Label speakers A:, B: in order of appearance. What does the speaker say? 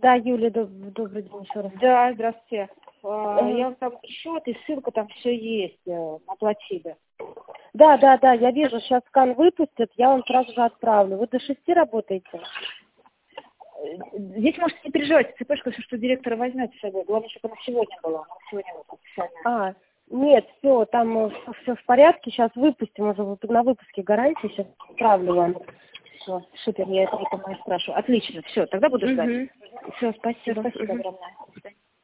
A: Да, Юлия, добрый день еще раз.
B: Да, здравствуйте. Я там счет и ссылка, там все есть, оплатили.
A: Да, я вижу, сейчас скан выпустят, я вам сразу же отправлю. Вы до 6 работаете?
B: Здесь можете не переживать, цепочка, все, что директора возьмет с собой. Главное, чтобы она сегодня была. Она сегодня вот официально.
A: Нет, все, там все в порядке, сейчас выпустим, уже вот на выпуске гарантии, сейчас отправлю вам.
B: Все, супер, я это никому не спрашиваю. Отлично, все, тогда буду ждать.
A: Все, спасибо.
B: Спасибо огромное. До свидания.